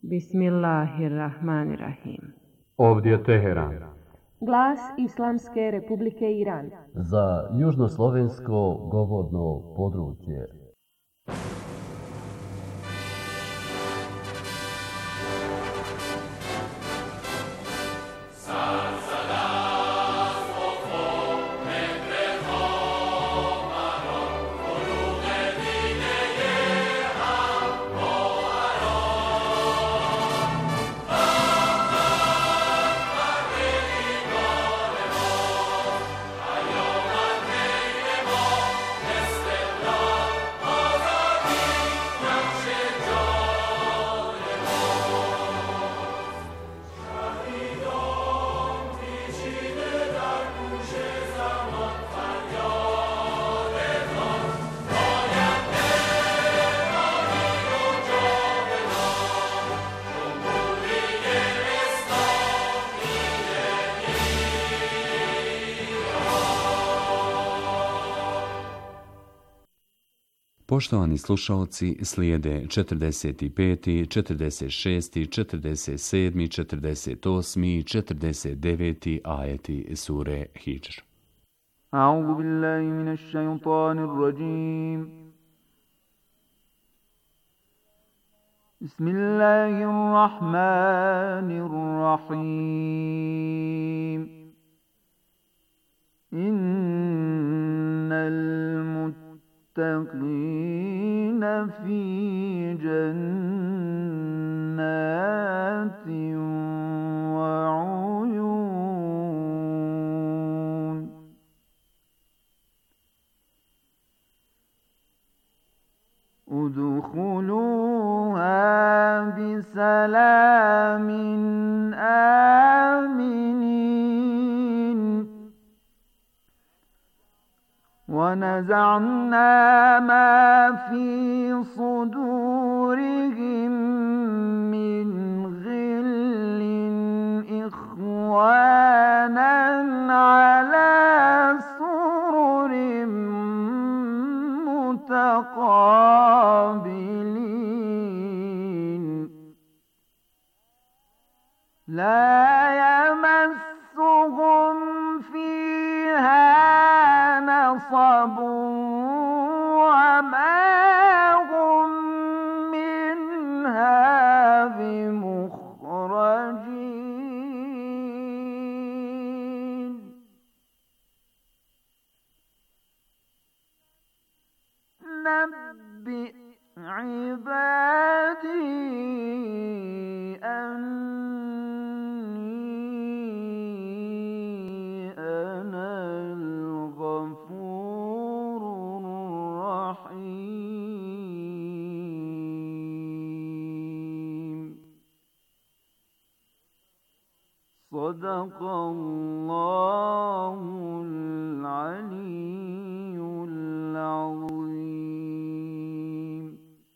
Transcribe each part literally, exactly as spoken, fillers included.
Bismillahirrahmanirrahim. Ovdje je Teheran. Glas Islamske Republike Iran. Za južnoslovensko govorno područje. Poštovani slušalci, slijede četrdeset peti, četrdeset šesti, četrdeset sedmi, četrdeset osmi i četrdeset deveti ajeti sure Hidžr. A'udhu billahi minash shaytanir rajim. Bismillahirrahmanirrahim. Innal muttaqin المتقين في جنات وعيون ادخلوها بسلام آمنين ونزعنا ما في صدورهم من غل إخوانا على سرر متقابلين لا يمسهم فيها نصب وما هم منها بمخرجين نبئ عبادي أني أنا الغفور الرحيم صدق الله العلي العظيم.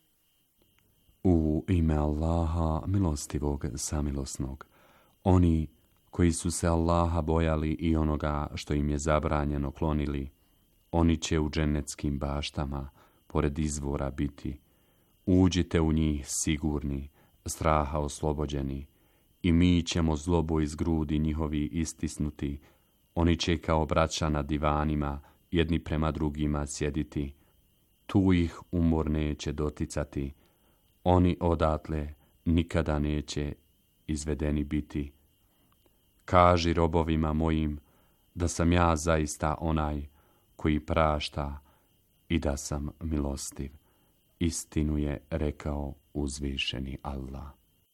U ime Allaha, milostivog, samilosnog. Oni koji su se Allaha bojali i onoga što im je zabranjeno klonili, oni će u džennetskim baštama, pored izvora biti. Uđite u njih sigurni, straha oslobođeni, i mi ćemo zlobu iz grudi njihovi istisnuti. Oni će kao braća na divanima, jedni prema drugima sjediti. Tu ih umor neće doticati. Oni odatle nikada neće izvedeni biti. Kaži robovima mojim da sam ja zaista onaj koji prašta i da sam milostiv. Istinu je rekao uzvišeni Allah.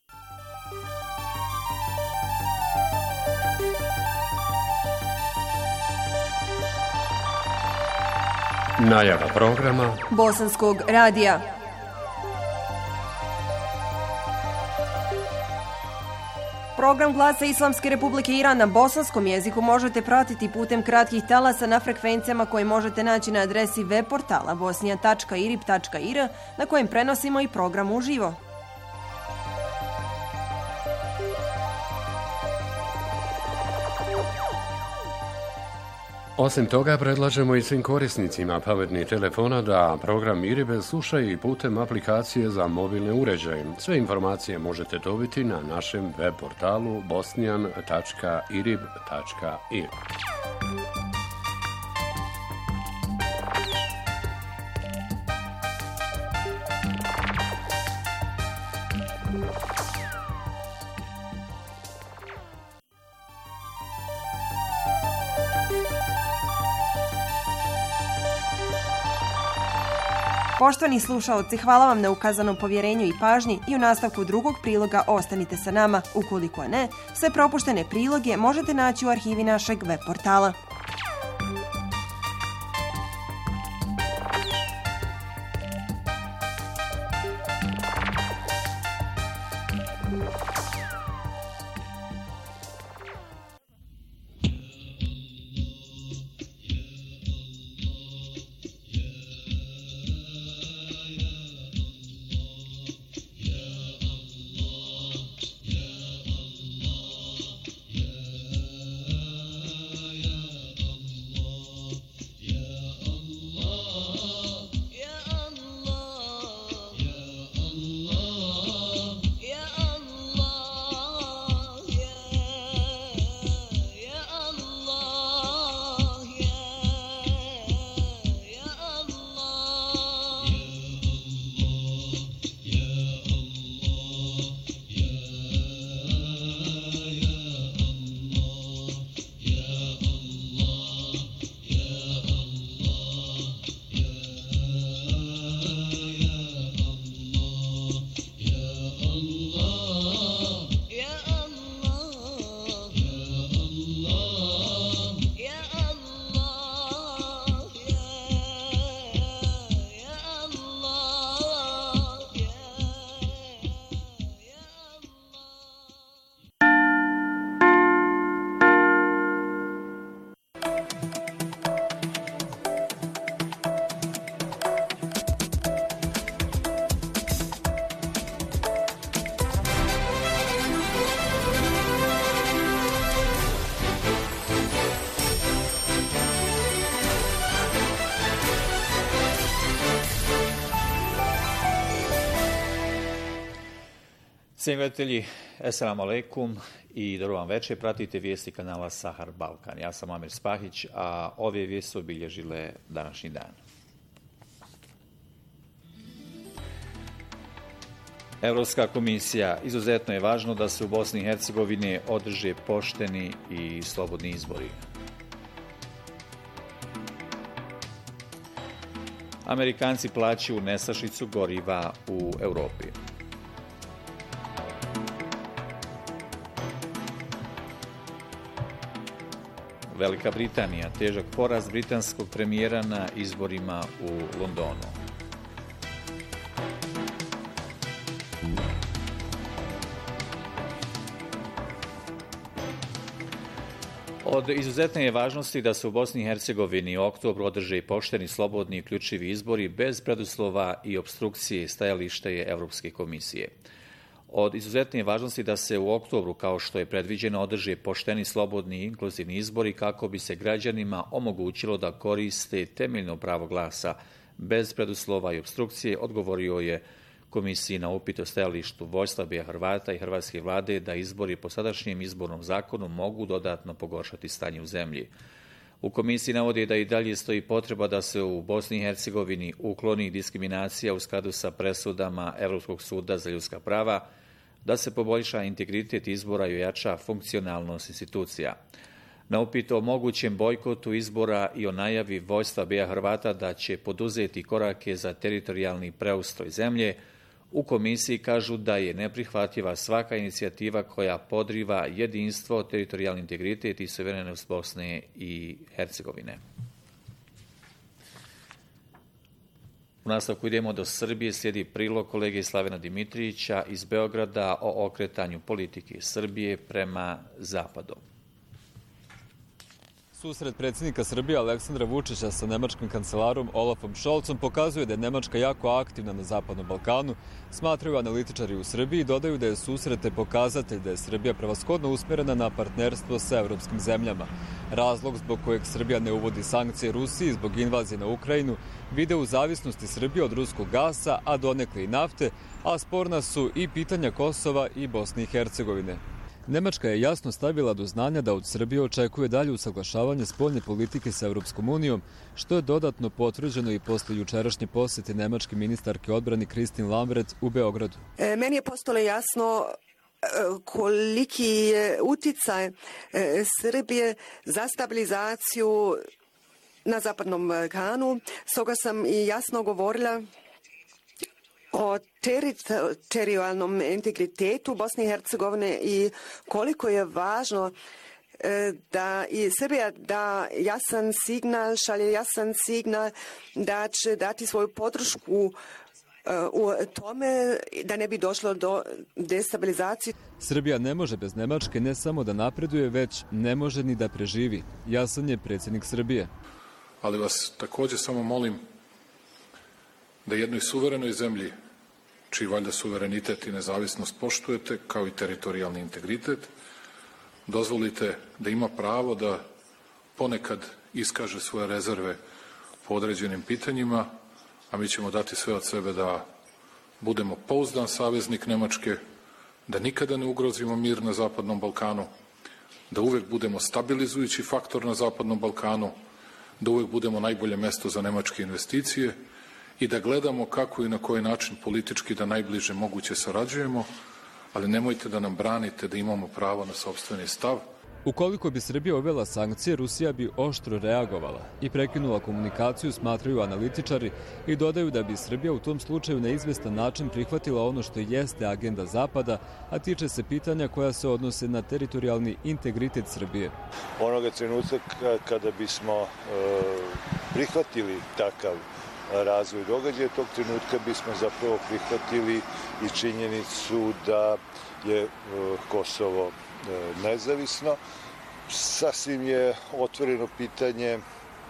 Najava programa Bosanskog radija. Program Glasa Islamske Republike Iran na bosanskom jeziku možete pratiti putem kratkih talasa na frekvencijama koje možete naći na adresi web portala bosnija tačka irib tačka ir na kojem prenosimo i program uživo. Osim toga, predlažemo i svim korisnicima pametnih telefona da program Iribe slušaju i putem aplikacije za mobilne uređaje. Sve informacije možete dobiti na našem web portalu bosnijan tačka irib tačka ir. Poštovani slušaoci, hvala vam na ukazanom povjerenju i pažnji i u nastavku drugog priloga ostanite sa nama. Ukoliko ne, sve propuštene priloge možete naći u arhivi našeg web portala. Cijenjeni gledatelji, eselamu alaikum i dobro vam večer. Pratite vijesti kanala Sahar Balkan. Ja sam Amir Spahić, a ove vijesti su obilježile današnji dan. Evropska komisija: izuzetno je važno da se u Bosni i Hercegovini održe pošteni i slobodni izbori. Amerikanci plaćaju nestašicu goriva u Europi. Velika Britanija: težak poraz britanskog premijera na izborima u Londonu. Od izuzetne je važnosti da se u Bosni i Hercegovini u oktobru održe pošteni, slobodni i uključivi izbori bez preduslova i opstrukcije, stajalište je Evropske komisije. Od izuzetne je važnosti da se u oktobru, kao što je predviđeno, održe pošteni, slobodni i inkluzivni izbori kako bi se građanima omogućilo da koriste temeljno pravo glasa bez preduslova i opstrukcije, odgovorio je komisiji na upit o stajalištu vođstva B i Hrvata i hrvatske vlade da izbori po sadašnjem izbornom zakonu mogu dodatno pogoršati stanje u zemlji. U komisiji navodi da i dalje stoji potreba da se u Bosni i Hercegovini ukloni diskriminacija u skladu sa presudama Evropskog suda za ljudska prava, da se poboljša integritet izbora i ojača funkcionalnost institucija. Na upit o mogućem bojkotu izbora i o najavi vođstva B i Hrvata da će poduzeti korake za teritorijalni preustroj zemlje, u komisiji kažu da je neprihvatljiva svaka inicijativa koja podriva jedinstvo, teritorijalni integritet i suverenost Bosne i Hercegovine. U nastavku idemo do Srbije, slijedi prilog kolege Slavena Dimitrijića iz Beograda o okretanju politike Srbije prema zapadu. Susret predsjednika Srbije Aleksandra Vučića sa nemačkim kancelarom Olafom Scholzom pokazuje da je Nemačka jako aktivna na Zapadnom Balkanu, smatraju analitičari u Srbiji i dodaju da je susrete pokazatelj da je Srbija prevashodno usmjerena na partnerstvo sa evropskim zemljama. Razlog zbog kojeg Srbija ne uvodi sankcije Rusiji zbog invazije na Ukrajinu vide u zavisnosti Srbije od ruskog gasa, a donekle i nafte, a sporna su i pitanja Kosova i Bosne i Hercegovine. Nemačka je jasno stavila do znanja da od Srbije očekuje dalje usaglašavanje spoljne politike sa Evropskom unijom, što je dodatno potvrđeno i posle jučerašnje posete nemačke ministarke odbrane Kristin Lambrecht u Beogradu. E, meni je postalo jasno koliki je uticaj Srbije za stabilizaciju na Zapadnom Balkanu. Stoga sam i jasno govorila o teritorijalnom integritetu Bosne i Hercegovine i koliko je važno da i Srbija da jasan signal, šalje jasan signal da će dati svoju podršku u tome da ne bi došlo do destabilizacije. Srbija ne može bez Nemačke ne samo da napreduje, već ne može ni da preživi. Jasan je predsjednik Srbije. Ali vas također samo molim da jednoj suverenoj zemlji, čiji valjda suverenitet i nezavisnost poštujete, kao i teritorijalni integritet, dozvolite da ima pravo da ponekad iskaže svoje rezerve po određenim pitanjima, a mi ćemo dati sve od sebe da budemo pouzdan saveznik Nemačke, da nikada ne ugrozimo mir na Zapadnom Balkanu, da uvek budemo stabilizujući faktor na Zapadnom Balkanu, da uvek budemo najbolje mesto za nemačke investicije i da gledamo kako i na koji način politički da najbliže moguće sarađujemo, ali nemojte da nam branite da imamo pravo na sopstveni stav. Ukoliko bi Srbija uvela sankcije, Rusija bi oštro reagovala i prekinula komunikaciju, smatraju analitičari, i dodaju da bi Srbija u tom slučaju na izvestan način prihvatila ono što jeste agenda Zapada, a tiče se pitanja koja se odnose na teritorijalni integritet Srbije. Onoga trenutka kada bismo e, prihvatili takav razvoj događaja, tog trenutka bismo zapravo prihvatili i činjenicu da je e, Kosovo nezavisno. Sasvim je otvoreno pitanje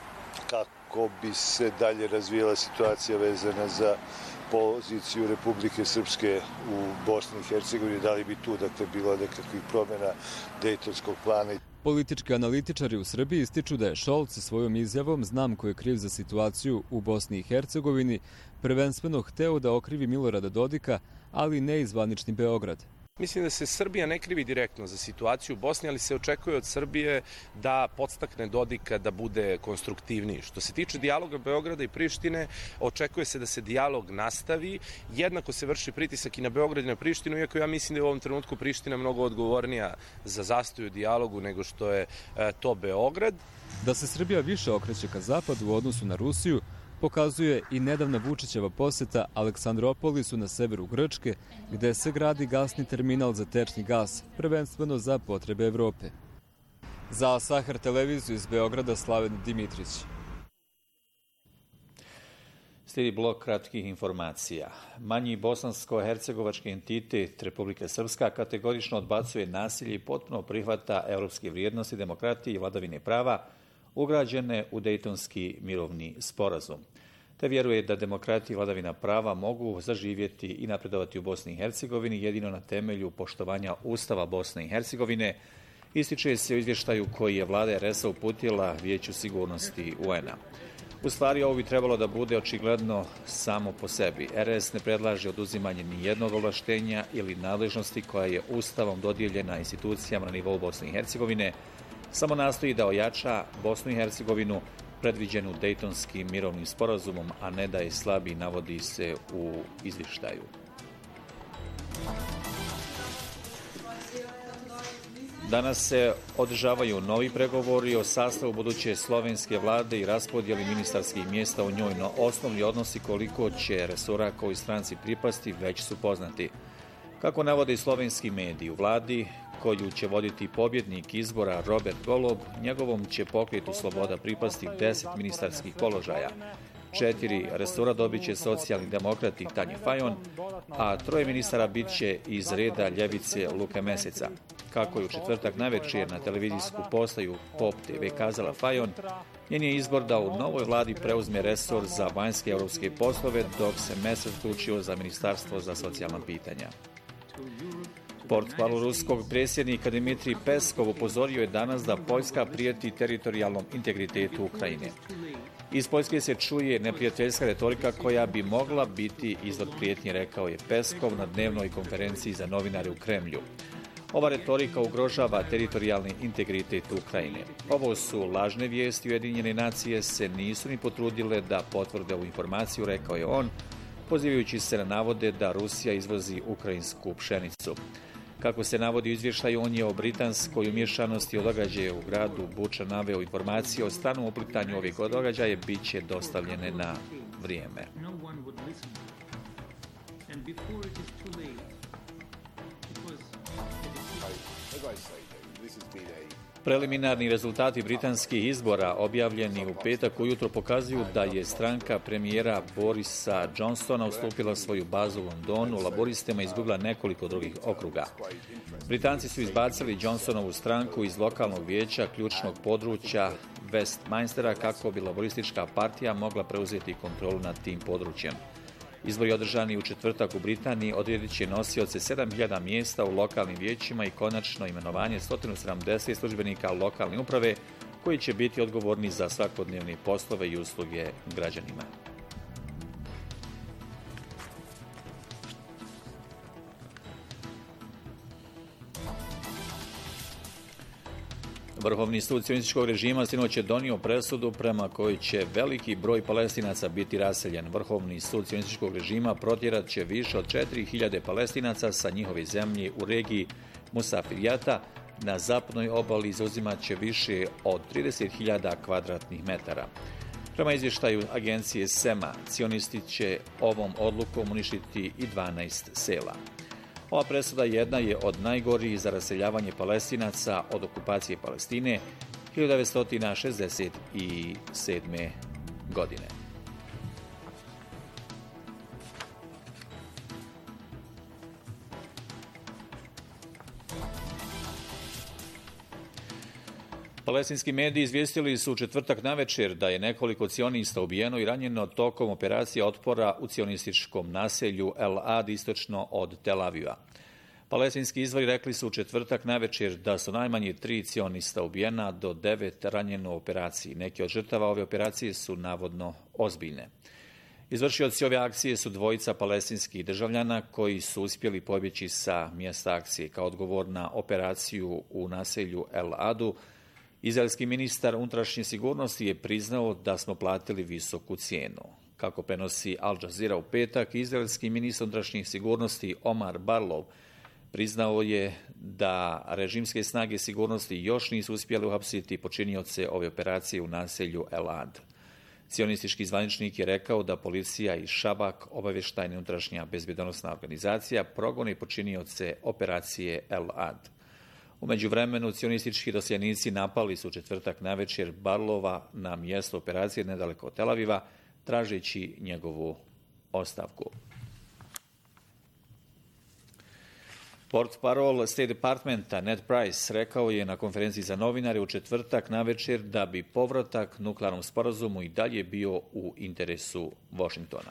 kako bi se dalje razvijala situacija vezana za poziciju Republike Srpske u Bosni i Hercegovini, da li bi tu dakle bilo nekakvih promjena Dejtonskog plana. Politički analitičari u Srbiji ističu da je Scholz svojom izjavom "znam ko je kriv za situaciju u Bosni i Hercegovini" prvenstveno hteo da okrivi Milorada Dodika, ali ne i zvanični Beograd. Mislim da se Srbija ne krivi direktno za situaciju u Bosni, ali se očekuje od Srbije da podstakne Dodika da bude konstruktivniji. Što se tiče dijaloga Beograda i Prištine, očekuje se da se dijalog nastavi. Jednako se vrši pritisak i na Beograd i na Prištinu, iako ja mislim da je u ovom trenutku Priština mnogo odgovornija za zastoj u dijalogu nego što je to Beograd. Da se Srbija više okreće ka zapadu u odnosu na Rusiju, pokazuje i nedavna Vučićeva poseta Aleksandropolisu na severu Grčke, gde se gradi gasni terminal za tečni gas, prvenstveno za potrebe Evrope. Za Sahar televiziju iz Beograda, Slaven Dimitrić. Slijedi blok kratkih informacija. Manji bosansko-hercegovački entitet Republika Srpska kategorično odbacuje nasilje i potpuno prihvata evropske vrijednosti, demokratije i vladavine prava ugrađene u Dejtonski mirovni sporazum, te vjeruje da demokratija i vladavina prava mogu zaživjeti i napredovati u Bosni i Hercegovini jedino na temelju poštovanja Ustava Bosne i Hercegovine, ističe se u izvještaju koji je vlada er es a uputila Vijeću sigurnosti u en a. U stvari, ovo bi trebalo da bude očigledno samo po sebi. er es ne predlaže oduzimanje ni jednog ovlaštenja ili nadležnosti koja je Ustavom dodijeljena institucijama na nivou Bosne i Hercegovine, samo nastoji da ojača Bosnu i Hercegovinu predviđenu Dejtonskim mirovnim sporazumom, a ne da je slabi, navodi se u izvještaju. Danas se održavaju novi pregovori o sastavu buduće slovenske vlade i raspodjeli ministarskih mjesta u njoj, no osnovni odnosi koliko će resora koji stranci pripasti već su poznati. Kako navode slovenski mediji, u vladi koju će voditi pobjednik izbora Robert Golob, njegovom će pokretu Sloboda pripasti deset ministarskih položaja. Četiri resora dobit će socijalni demokrati Tanja Fajon, a troje ministara bit će iz reda ljevice Luke Meseca. Kako je u četvrtak navečer na televizijsku postaju Pop te ve kazala Fajon, njen je izbor da u novoj vladi preuzme resor za vanjske europske poslove, dok se Mesec odlučio za ministarstvo za socijalna pitanja. Portparol ruskog predsjednika Dmitrij Peskov upozorio je danas da Poljska prijeti teritorijalnom integritetu Ukrajine. Iz Poljske se čuje neprijateljska retorika koja bi mogla biti izvor prijetnje, rekao je Peskov na dnevnoj konferenciji za novinare u Kremlju. Ova retorika ugrožava teritorijalni integritet Ukrajine. Ovo su lažne vijesti. Ujedinjene nacije se nisu ni potrudile da potvrde ovu informaciju, rekao je on, pozivajući se na navode da Rusija izvozi ukrajinsku pšenicu. Kako se navodi u izvještaju, on je o britanskoj umješanosti o događaje u gradu Buča naveo informacije o stranom uplitanju ovih događaja bit će dostavljene na vrijeme. Preliminarni rezultati britanskih izbora objavljeni u petak ujutro pokazuju da je stranka premijera Borisa Johnsona ustupila svoju bazu u Londonu, laboristima izgubila nekoliko drugih okruga. Britanci su izbacili Johnsonovu stranku iz lokalnog vijeća ključnog područja Westminstera kako bi laboristička partija mogla preuzeti kontrolu nad tim područjem. Izbori održani u četvrtak u Britaniji odredit će nosioce sedam hiljada mjesta u lokalnim vijećima i konačno imenovanje sto sedamdeset službenika lokalne uprave koji će biti odgovorni za svakodnevne poslove i usluge građanima. Vrhovni sud sionističkog režima sinoć je donio presudu prema kojoj će veliki broj Palestinaca biti raseljen. Vrhovni sud sionističkog režima protjerat će više od četiri hiljade Palestinaca sa njihove zemlje u regiji Musafirijata. Na zapadnoj obali zauzimat će više od trideset hiljada kvadratnih metara. Prema izvještaju agencije Sema, sionisti će ovom odlukom uništiti i dvanaest sela. Ova presuda jedna je od najgorih za raseljavanje Palestinaca od okupacije Palestine hiljadu devetsto šezdeset sedme. godine. Palestinski mediji izvijestili su u četvrtak navečer da je nekoliko cionista ubijeno i ranjeno tokom operacije otpora u cionističkom naselju El Ad istočno od Tel Aviva. Palestinski izvori rekli su u četvrtak navečer da su najmanje tri cionista ubijena, do devet ranjeno u operaciji. Neki od žrtava ove operacije su navodno ozbiljne. Izvršioci ove akcije su dvojica palestinskih državljana koji su uspjeli pobjeći sa mjesta akcije. Kao odgovor na operaciju u naselju El Adu, izraelski ministar unutrašnje sigurnosti je priznao da smo platili visoku cijenu. Kako prenosi Al Jazeera u petak, izraelski ministar unutrašnjih sigurnosti Omar Barlov priznao je da režimske snage sigurnosti još nisu uspjeli uhapsiti počinioce ove operacije u naselju El Ad. Cionistički zvaničnik je rekao da policija i Šabak, obavještajna unutrašnja bezbjednosna organizacija, progone počinioce operacije El Ad. U međuvremenu, cionistički dosjenici napali su četvrtak navečer Barlova na mjesto operacije nedaleko od Tel Aviva, tražeći njegovu ostavku. Portparol State Departmenta Ned Price rekao je na konferenciji za novinare u četvrtak navečer da bi povratak nuklearnom sporazumu i dalje bio u interesu Washingtona.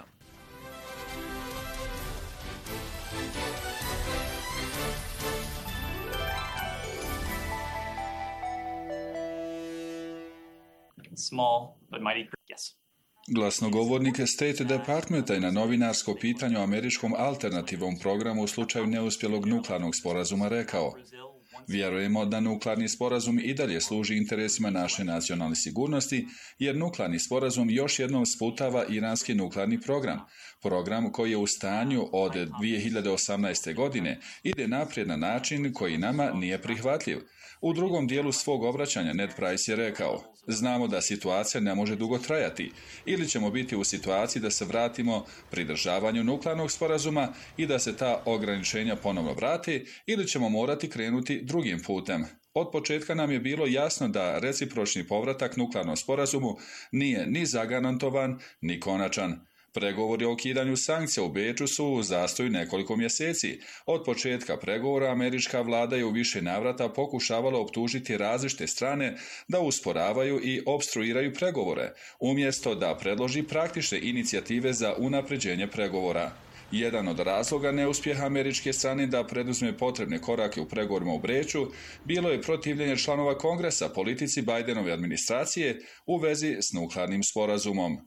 Small but mighty, yes. Glasnogovornik State Departmenta je na novinarsko pitanje o američkom alternativnom programu u slučaju neuspjelog nuklearnog sporazuma rekao: vjerujemo da nuklearni sporazum i dalje služi interesima naše nacionalne sigurnosti, jer nuklearni sporazum još jednom sputava iranski nuklearni program. Program koji je u stanju od dvije hiljade osamnaeste. godine ide naprijed na način koji nama nije prihvatljiv. U drugom dijelu svog obraćanja Ned Price je rekao: znamo da situacija ne može dugo trajati. Ili ćemo biti u situaciji da se vratimo pridržavanju nuklearnog sporazuma i da se ta ograničenja ponovno vrati, ili ćemo morati krenuti drugim putem. Od početka nam je bilo jasno da recipročni povratak nuklearnom sporazumu nije ni zagarantovan, ni konačan. Pregovori o ukidanju sankcija u Beču su u zastoju nekoliko mjeseci. Od početka pregovora američka vlada je u više navrata pokušavala optužiti različite strane da usporavaju i opstruiraju pregovore, umjesto da predloži praktične inicijative za unapređenje pregovora. Jedan od razloga neuspjeha američke strane da preduzme potrebne korake u pregovorima u Beču bilo je protivljenje članova Kongresa politici Bajdenove administracije u vezi s nuklearnim sporazumom.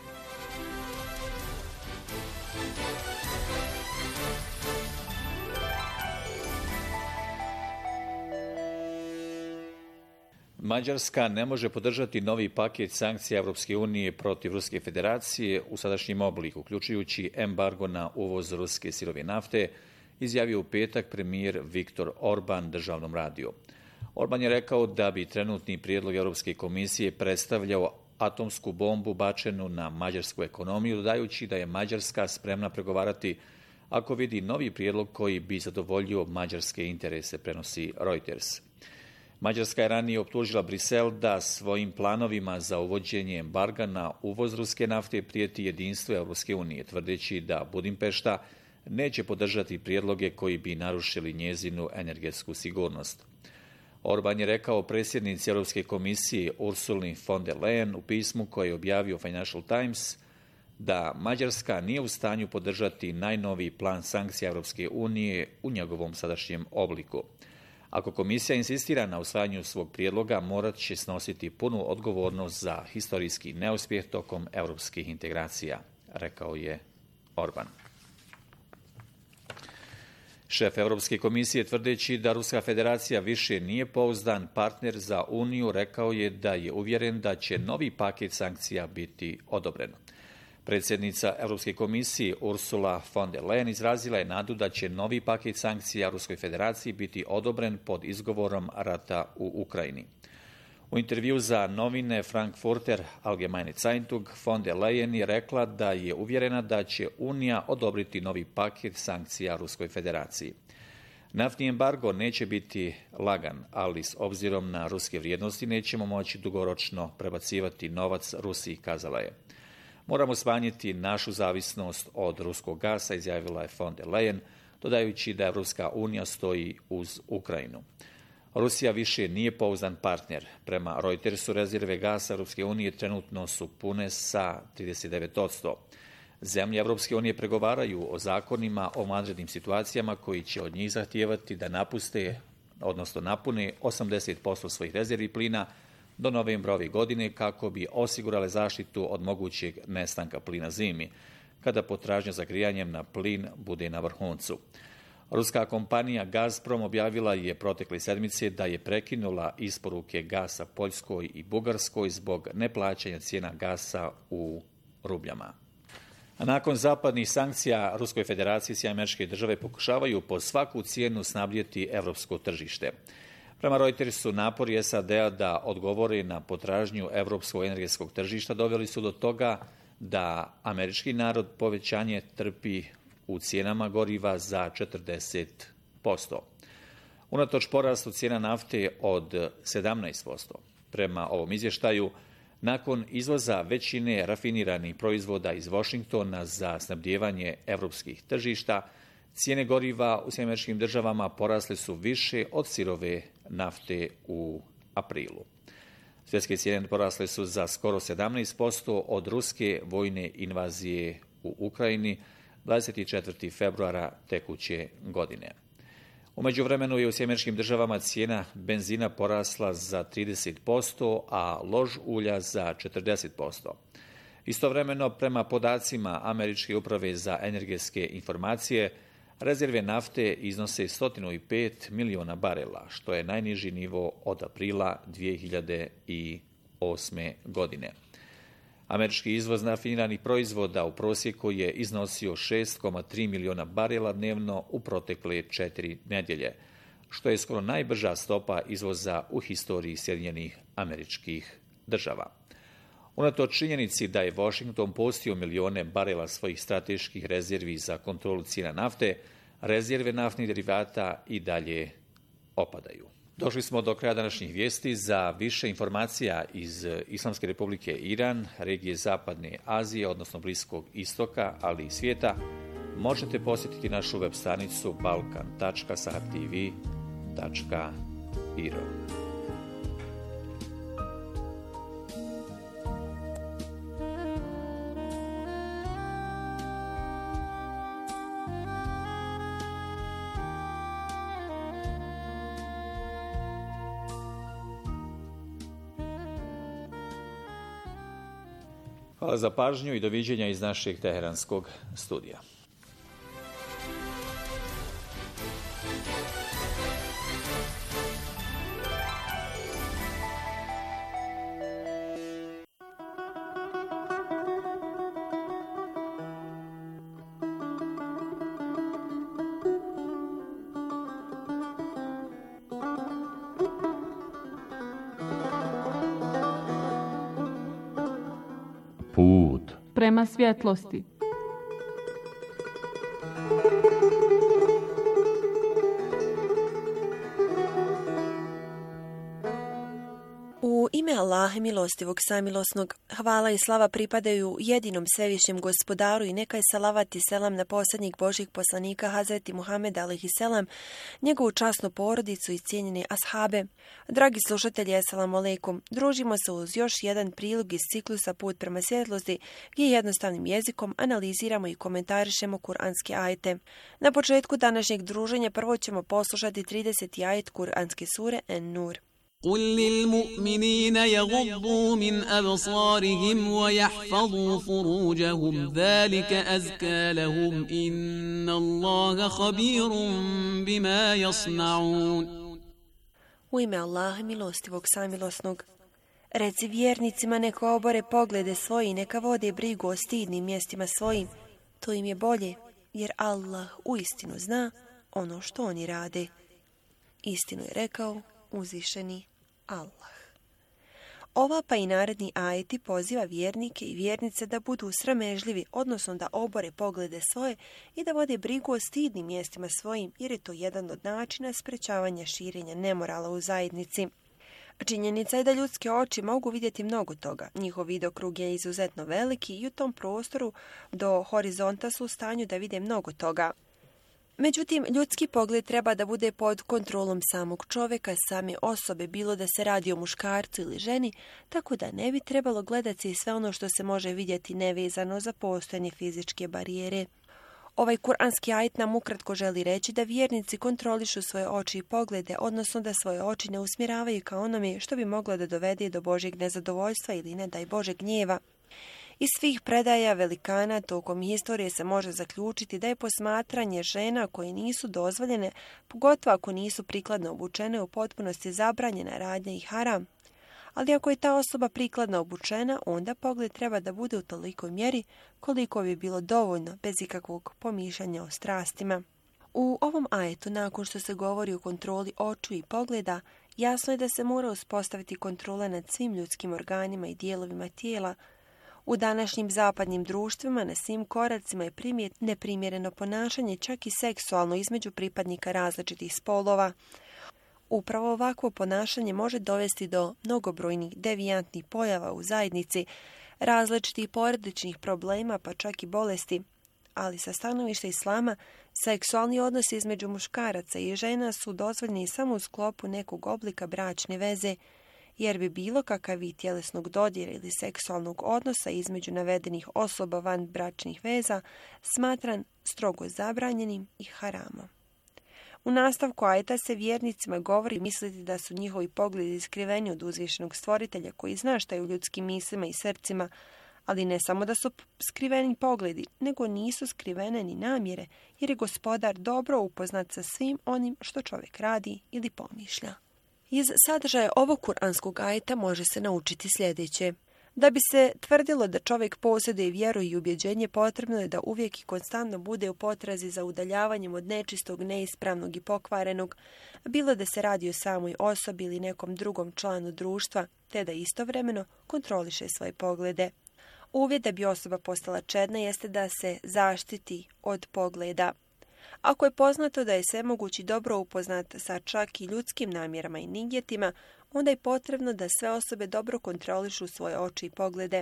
Mađarska ne može podržati novi paket sankcija Evropske unije protiv Ruske federacije u sadašnjem obliku, uključujući embargo na uvoz ruske sirove nafte, izjavio u petak premijer Viktor Orban državnom radiju. Orban je rekao da bi trenutni prijedlog Europske komisije predstavljao atomsku bombu bačenu na mađarsku ekonomiju, dodajući da je Mađarska spremna pregovarati ako vidi novi prijedlog koji bi zadovoljio mađarske interese, prenosi Reuters. Mađarska je ranije optužila Brisel da svojim planovima za uvođenje embarga na uvoz ruske nafte prijeti jedinstvo Europske unije, tvrdeći da Budimpešta neće podržati prijedloge koji bi narušili njezinu energetsku sigurnost. Orban je rekao predsjednici Europske komisije Ursuli von der Leyen u pismu koje je objavio Financial Times da Mađarska nije u stanju podržati najnoviji plan sankcija Europske unije u njegovom sadašnjem obliku. Ako komisija insistira na usvajanju svog prijedloga, morat će snositi punu odgovornost za historijski neuspjeh tokom europskih integracija, rekao je Orban. Šef Europske komisije, tvrdeći da Ruska federacija više nije pouzdan partner za Uniju, rekao je da je uvjeren da će novi paket sankcija biti odobren. Predsjednica Europske komisije Ursula von der Leyen izrazila je nadu da će novi paket sankcija Ruskoj federaciji biti odobren pod izgovorom rata u Ukrajini. U intervju za novine Frankfurter Allgemeine Zeitung von der Leyen je rekla da je uvjerena da će Unija odobriti novi paket sankcija Ruskoj federaciji. Naftni embargo neće biti lagan, ali s obzirom na ruske vrijednosti nećemo moći dugoročno prebacivati novac Rusiji, kazala je. Moramo smanjiti našu zavisnost od ruskog gasa, izjavila je von der Leyen, dodajući da Evropska unija stoji uz Ukrajinu. Rusija više nije pouzdan partner. Prema Reutersu rezerve gasa Evropske unije trenutno su pune sa trideset devet posto. Zemlje Evropske unije pregovaraju o zakonima o vanrednim situacijama koji će od njih zahtijevati da napuste, odnosno napune osamdeset posto svojih rezervi plina do novembra ove godine kako bi osigurale zaštitu od mogućeg nestanka plina zimi, kada potražnja za grijanjem na plin bude na vrhuncu. Ruska kompanija Gazprom objavila je protekle sedmice da je prekinula isporuke gasa Poljskoj i Bugarskoj zbog neplaćanja cijena gasa u rubljama. A nakon zapadnih sankcija Ruskoj federaciji Sjedinjene Američke Države pokušavaju po svaku cijenu snabdjeti evropsko tržište. Prema Reutersu, napori S A D-a da odgovore na potražnju evropskog energetskog tržišta doveli su do toga da američki narod povećanje trpi u cijenama goriva za četrdeset posto. Unatoč porastu cijena nafte od sedamnaest posto. Prema ovom izvještaju, nakon izvoza većine rafiniranih proizvoda iz Washingtona za snabdijevanje evropskih tržišta, cijene goriva u Sjedinjenim Američkim Državama porasle su više od sirove nafte u aprilu. Svjetske cijene porasle su za skoro sedamnaest posto od ruske vojne invazije u Ukrajini dvadeset četvrtog februara tekuće godine. U međuvremenu je u Sjedinjenim Američkim Državama cijena benzina porasla za trideset posto, a lož ulja za četrdeset posto. Istovremeno, prema podacima Američke uprave za energetske informacije, rezerve nafte iznose sto pet miliona barela, što je najniži nivo od aprila dvije hiljade osme. godine. Američki izvoz rafiniranih proizvoda u prosjeku je iznosio šest zarez tri miliona barela dnevno u protekle četiri nedjelje, što je skoro najbrža stopa izvoza u historiji Sjedinjenih Američkih Država. Unatoč činjenici da je Washington postio milione barela svojih strateških rezervi za kontrolu cijena nafte, rezerve naftnih derivata i dalje opadaju. Došli smo do kraja današnjih vijesti. Za više informacija iz Islamske republike Iran, regije Zapadne Azije, odnosno Bliskog istoka, ali i svijeta, možete posjetiti našu web stranicu balkan tačka sartv tačka i r o. Hvala za pažnju i doviđenja iz našeg teheranskog studija. Put prema svjetlosti. U ime Allaha milostivog samilosnog, hvala i slava pripadaju jedinom svevišnjem gospodaru i neka je salavat i selam na posljednjeg Božjeg poslanika Hazreti Muhameda alejhi selam, njegovu časnu porodicu i cijenjene ashabe. Dragi slušatelji, assalamu alejkum. Družimo se uz još jedan prilog iz ciklusa Put prema svjetlosti, gdje jednostavnim jezikom analiziramo i komentarišemo kuranske ajete. Na početku današnjeg druženja prvo ćemo poslušati trideseti ajet kuranske sure En-Nur. قل للمؤمنين يغضوا من أبصارهم ويحفظوا فروجهم ذلك أزكى لهم إن الله خبير بما يصنعون. U ime Allaha milostivog samilosnog, reci vjernicima neka obore poglede svoji, neka vode brigu o stidnim mjestima svojim. To im je bolje, jer Allah uistinu zna ono što oni rade. Istinu je rekao uzvišeni Allah. Ova pa i naredni ajeti poziva vjernike i vjernice da budu sramežljivi, odnosno da obore poglede svoje i da vode brigu o stidnim mjestima svojim, jer je to jedan od načina sprečavanja širenja nemorala u zajednici. Činjenica je da ljudske oči mogu vidjeti mnogo toga. Njihov vidokrug je izuzetno veliki i u tom prostoru do horizonta su u stanju da vide mnogo toga. Međutim, ljudski pogled treba da bude pod kontrolom samog čovjeka, same osobe, bilo da se radi o muškarcu ili ženi, tako da ne bi trebalo gledati sve ono što se može vidjeti nevezano za postojanje fizičke barijere. Ovaj kuranski ajet nam ukratko želi reći da vjernici kontrolišu svoje oči i poglede, odnosno da svoje oči ne usmjeravaju ka onome što bi moglo da dovede do Božjeg nezadovoljstva ili ne daj Bože gnjeva. Iz svih predaja velikana tokom historije se može zaključiti da je posmatranje žena koje nisu dozvoljene, pogotovo ako nisu prikladno obučene, u potpunosti zabranjena radnja i haram. Ali ako je ta osoba prikladno obučena, onda pogled treba da bude u tolikoj mjeri koliko bi bilo dovoljno, bez ikakvog pomišljanja o strastima. U ovom ajetu, nakon što se govori o kontroli očiju i pogleda, jasno je da se mora uspostaviti kontrola nad svim ljudskim organima i dijelovima tijela. U današnjim zapadnim društvima na svim koracima je primjet neprimjereno ponašanje, čak i seksualno, između pripadnika različitih spolova. Upravo ovakvo ponašanje može dovesti do mnogobrojnih devijantnih pojava u zajednici, različitih porodičnih problema, pa čak i bolesti. Ali sa stanovišta islama, seksualni odnosi između muškaraca i žena su dozvoljeni samo u sklopu nekog oblika bračne veze, jer bi bilo kakav vid tjelesnog dodira ili seksualnog odnosa između navedenih osoba van bračnih veza smatran strogo zabranjenim i haramom. U nastavku ajeta se vjernicima govori misliti da su njihovi pogledi skriveni od uzvišenog stvoritelja koji zna šta je u ljudskim mislima i srcima, ali ne samo da su skriveni pogledi, nego nisu skrivene ni namjere, jer je gospodar dobro upoznat sa svim onim što čovjek radi ili pomišlja. Iz sadržaja ovog kuranskog ajeta može se naučiti sljedeće. Da bi se tvrdilo da čovjek posjeduje vjeru i ubjeđenje, potrebno je da uvijek i konstantno bude u potrazi za udaljavanjem od nečistog, neispravnog i pokvarenog, bilo da se radi o samoj osobi ili nekom drugom članu društva, te da istovremeno kontroliše svoje poglede. Uvjet da bi osoba postala čedna jeste da se zaštiti od pogleda. Ako je poznato da je svemogući dobro upoznat sa čak i ljudskim namjerama i nigjetima, onda je potrebno da sve osobe dobro kontrolišu svoje oči i poglede.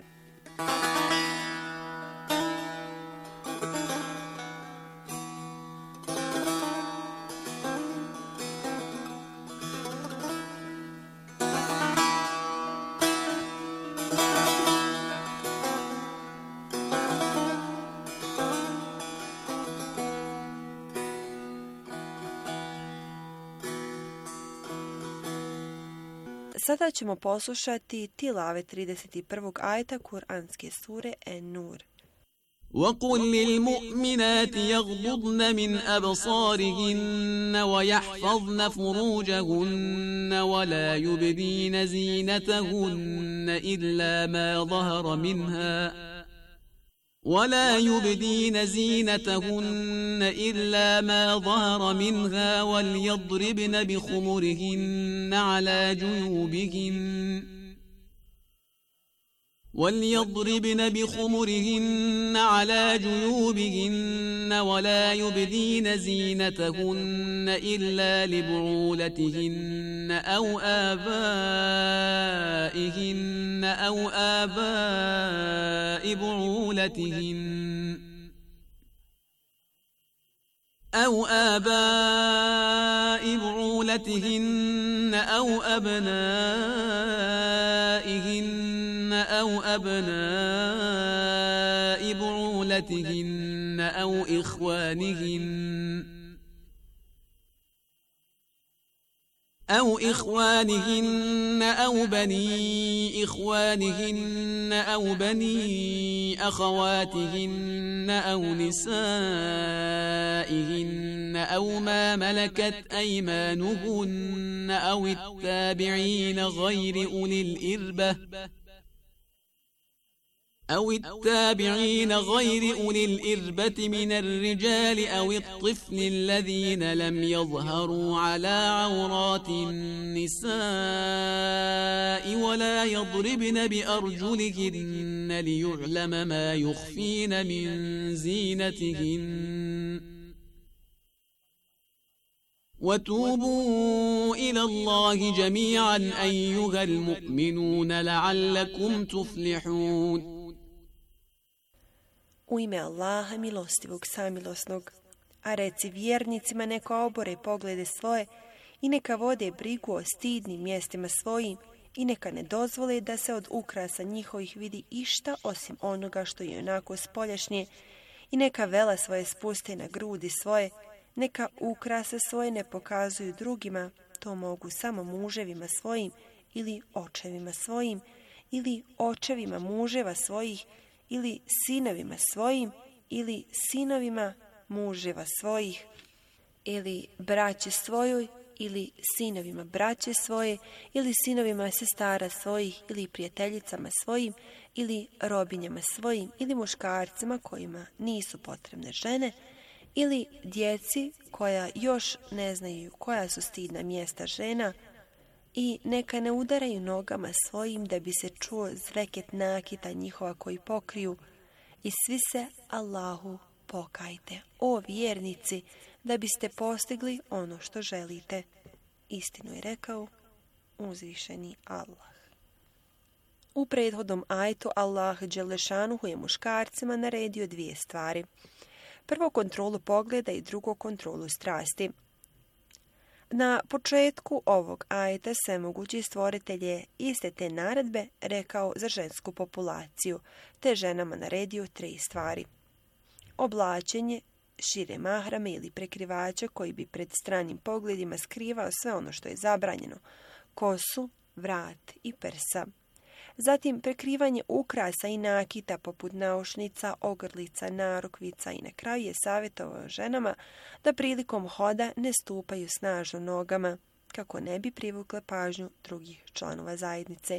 sada ćemo poslušati tilave trideset prvog ajeta Kur'anske sure En-Nur. وقل للمؤمنات يغضضن من أبصارهن ويحفظن فروجهن ولا يبدين زينتهن إلا ما ظهر منها ولا يبدين زينتهن إلا ما ظهر منها وليضربن بخمرهن على جيوبهن وليضربن بخمرهن على جيوبهن ولا يبدين زينتهن إلا لبعولتهن أو آبائهن أو آباء بعولتهن أو آباء بعولتهن أو أبنائهن أو أبناء بعولتهن أو إخوانهن أو إخوانهن أو بني إخوانهن أو بني أخواتهن أو نسائهن أو ما ملكت أيمانهن أو التابعين غير أولي الإربة أو التابعين غير أولي الإربة من الرجال أو الطفل الذين لم يظهروا على عورات النساء ولا يضربن بأرجلهن ليعلم ما يخفين من زينتهن وتوبوا إلى الله جميعا أيها المؤمنون لعلكم تفلحون. U ime Allaha milostivog samilosnog, a reci vjernicima neka obore poglede svoje i neka vode brigu o stidnim mjestima svojim i neka ne dozvole da se od ukrasa njihovih vidi išta osim onoga što je onako spoljašnje i neka vela svoje spuste na grudi svoje, neka ukrase svoje ne pokazuju drugima, to mogu samo muževima svojim ili očevima svojim ili očevima muževa svojih ili sinovima svojim, ili sinovima muževa svojih, ili braće svojoj, ili sinovima braće svoje, ili sinovima sestara svojih, ili prijateljicama svojim, ili robinjama svojim, ili muškarcima kojima nisu potrebne žene, ili djeci koja još ne znaju koja su stidna mjesta žena, i neka ne udaraju nogama svojim da bi se čuo zveket nakita njihova koji pokriju, i svi se Allahu pokajte, o vjernici, da biste postigli ono što želite. Istinu je rekao uzvišeni Allah. U prethodnom ajetu Allah dželešanuhu je muškarcima naredio dvije stvari. Prvo kontrolu pogleda i drugo kontrolu strasti. Na početku ovog ajeta svemogući stvoritelj je iste te naredbe rekao za žensku populaciju, te ženama naredio tri stvari. Oblačenje, šire mahrame ili prekrivača koji bi pred stranim pogledima skrivao sve ono što je zabranjeno, kosu, vrat i prsa. Zatim prekrivanje ukrasa i nakita poput naušnica, ogrlica, narukvica i na kraju je savjetovao ženama da prilikom hoda ne stupaju snažno nogama, kako ne bi privukle pažnju drugih članova zajednice.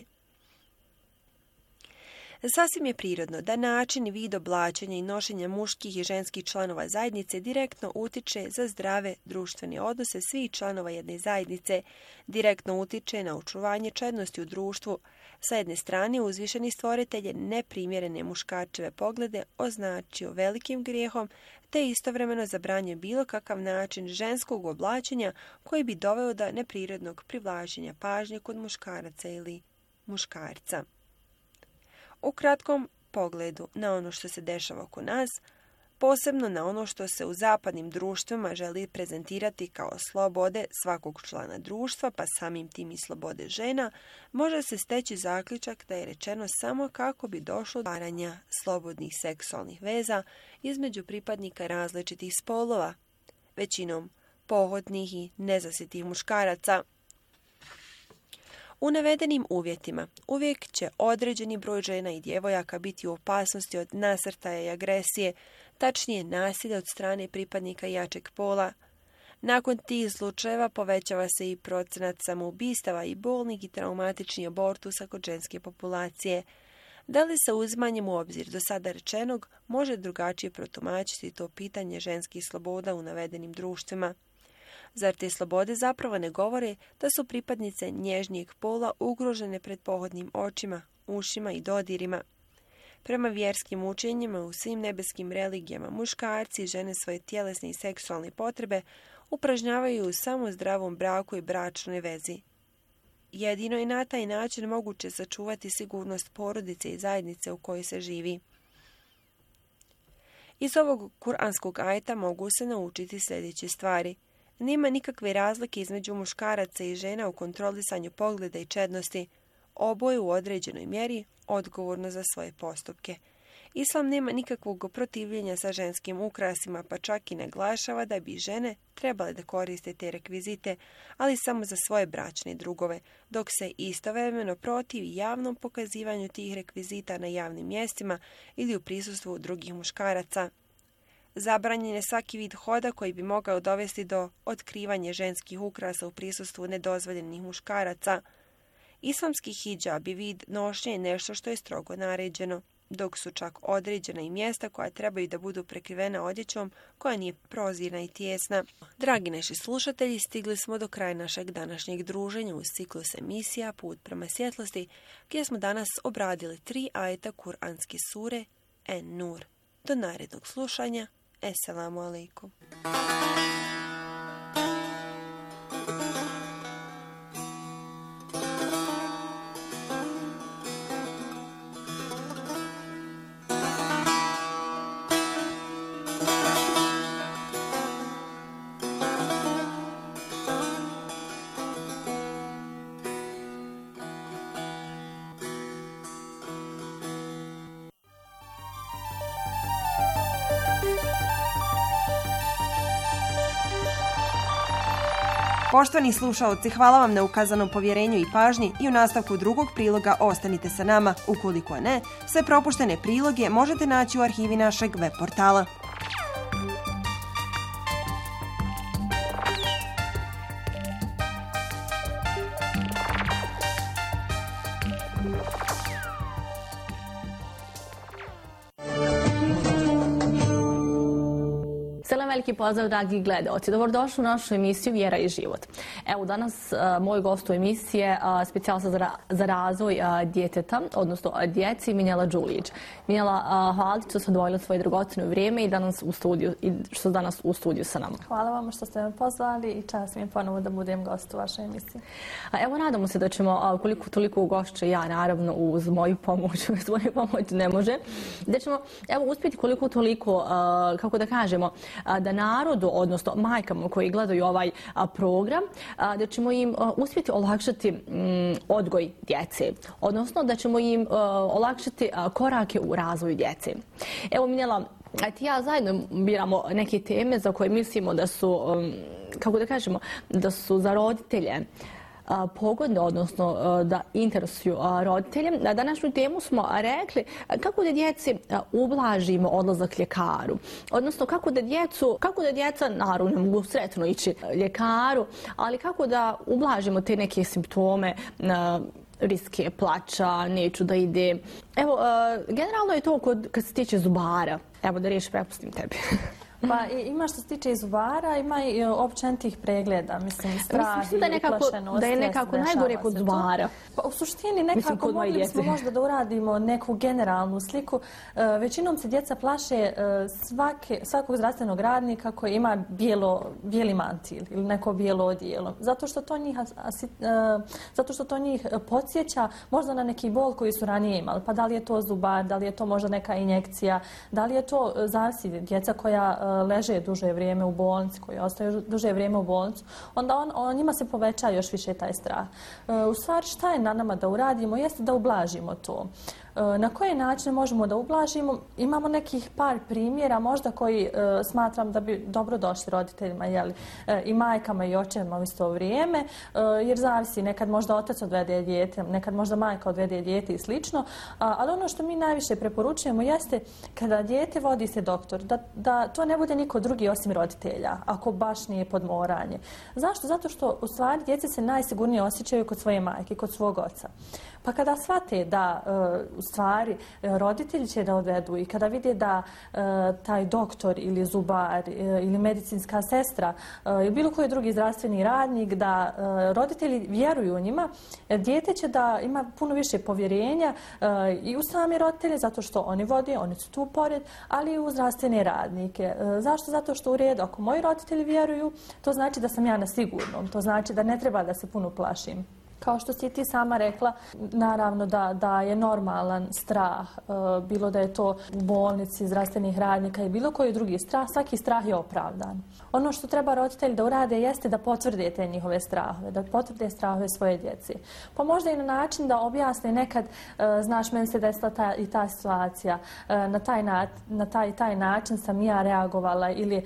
Sasvim je prirodno da način i vid oblačenja i nošenja muških i ženskih članova zajednice direktno utiče za zdrave društvene odnose svih članova jedne zajednice, direktno utiče na očuvanje čednosti u društvu. Sa jedne strane, uzvišeni stvoritelj je neprimjerene muškarčeve poglede označio velikim grijehom, te istovremeno zabranio bilo kakav način ženskog oblačenja koji bi doveo do neprirodnog privlačenja pažnje kod muškaraca ili muškarca. U kratkom pogledu na ono što se dešava oko nas, posebno na ono što se u zapadnim društvima želi prezentirati kao slobode svakog člana društva, pa samim tim i slobode žena, može se steći zaključak da je rečeno samo kako bi došlo do stvaranja slobodnih seksualnih veza između pripadnika različitih spolova, većinom pohodnih i nezasitih muškaraca. U navedenim uvjetima uvijek će određeni broj žena i djevojaka biti u opasnosti od nasrtaja i agresije, tačnije nasilja od strane pripadnika jačeg pola. Nakon tih slučajeva povećava se i procenat samoubistava i bolnih i traumatičnih abortusa kod ženske populacije. Da li se uzmanjem u obzir do sada rečenog može drugačije protumačiti to pitanje ženskih sloboda u navedenim društvima? Zar te slobode zapravo ne govore da su pripadnice nježnijeg pola ugrožene pred pohodnim očima, ušima i dodirima? Prema vjerskim učenjima u svim nebeskim religijama muškarci i žene svoje tjelesne i seksualne potrebe upražnjavaju u samo zdravom braku i bračnoj vezi. Jedino je na taj način moguće sačuvati sigurnost porodice i zajednice u kojoj se živi. Iz ovog kuranskog ajeta mogu se naučiti sljedeće stvari. Nema nikakve razlike između muškaraca i žena u kontrolisanju pogleda i čednosti. Oboje u određenoj mjeri odgovorno za svoje postupke. Islam nema nikakvog protivljenja sa ženskim ukrasima, pa čak i naglašava da bi žene trebale da koriste te rekvizite, ali samo za svoje bračne drugove, dok se istovremeno protivi javnom pokazivanju tih rekvizita na javnim mjestima ili u prisustvu drugih muškaraca. Zabranjen je svaki vid hoda koji bi mogao dovesti do otkrivanja ženskih ukrasa u prisustvu nedozvoljenih muškaraca. Islamski hidžab i vid nošnje je nešto što je strogo naređeno, dok su čak određena i mjesta koja trebaju da budu prekrivena odjećom koja nije prozirna i tijesna. Dragi naši slušatelji, stigli smo do kraja našeg današnjeg druženja uz ciklus emisija Put prema svjetlosti, gdje smo danas obradili tri ajeta kuranske sure En-Nur. Do narednog slušanja. Esselamu alaikum. Poštovani slušaoci, hvala vam na ukazanom povjerenju i pažnji i u nastavku drugog priloga ostanite sa nama. Ukoliko ne, sve propuštene priloge možete naći u arhivi našeg web portala. Veliki pozdrav, dragi gledaoci. Dobrodošli u našu emisiju Vjera i život. Evo, danas a, moj gost u emisiji je specijalista za, za razvoj a, djeteta, odnosno a, djeci, Minjela Đulić. Minjela, a, hvala ti što ste odvojili svoje dragocjeno vrijeme i danas u studiju, i što ste danas u studiju sa nama. Hvala vam što ste me pozvali i čast mi je ponovo da budem gost u vašoj emisiji. A, evo, nadamo se da ćemo, a, koliko toliko ugošće ja, naravno, uz moju pomoć, uz moju pomoć ne može, da ćemo, evo, uspjeti koliko toliko, a, kako da kažemo, a, da narodu, odnosno majkama koji gledaju ovaj a, program, a, da ćemo im a, uspjeti olakšati m, odgoj djece, odnosno da ćemo im a, olakšati a, korake u razvoju djece. Evo, Minjela, ti ja zajedno biramo neke teme za koje mislimo da su, um, kako da kažemo, da su za roditelje pogodne, odnosno da interesuju roditelje. Na današnju temu smo rekli kako da djeci ublažimo odlazak ljekaru. Odnosno kako da djecu, kako da djeca, naravno ne mogu sretno ići ljekaru, ali kako da ublažimo te neke simptome, riske plača, neću da ide. Evo, generalno je to kod, kad se tiče zubara. Evo da riješi, prepustim tebi. Pa ima što se tiče i zubara, ima i općenitih pregleda, mislim, strah mislim, da, nekako, da je nekako najgore kod zubara. Pa, u suštini nekako mogli bismo možda da uradimo neku generalnu sliku. E, većinom se djeca plaše svake, svakog zdravstvenog radnika koji ima bijelo, bijeli mantil ili neko bijelo odijelo. Zato što to njih, asi, e, zato što to njih podsjeća možda na neki bol koji su ranije imali. Pa da li je to zubar, da li je to možda neka injekcija, da li je to zavisi djeca koja leže duže vrijeme u bolnici, koji ostaju duže vrijeme u bolnicu, onda on, on njima se poveća još više taj strah. E, u stvari šta je na nama da uradimo jeste da ublažimo to. Na koje načine možemo da ublažimo? Imamo nekih par primjera možda koji smatram da bi dobro došli roditeljima, jeli, i majkama i očevima u isto vrijeme, jer zavisi, nekad možda otac odvede dijete, nekad možda majka odvede dijete i slično, ali ono što mi najviše preporučujemo jeste kada dijete vodi se doktor, da, da to ne bude niko drugi osim roditelja, ako baš nije podmoranje. Zašto? Zato što u stvari djeca se najsigurnije osjećaju kod svoje majke, kod svog oca. Pa kada shvate da u stvari roditelji će da odvedu i kada vide da taj doktor ili zubar ili medicinska sestra ili bilo koji drugi zdravstveni radnik, da roditelji vjeruju u njima, dijete će da ima puno više povjerenja i u same roditelje, zato što oni vode, oni su tu pored, ali i u zdravstvene radnike. Zašto? Zato što u redu, ako moji roditelji vjeruju, to znači da sam ja na sigurnom, to znači da ne treba da se puno plašim. Kao što si ti sama rekla, naravno da, da je normalan strah, e, bilo da je to u bolnici, zdravstvenih radnika i bilo koji drugi strah, svaki strah je opravdan. Ono što treba roditelji da urade jeste da potvrde te njihove strahove, da potvrde strahove svoje djece. Pa možda i na način da objasne nekad, e, znaš, meni se desila ta, i ta situacija, e, na, taj na, na taj taj način sam ja reagovala ili e,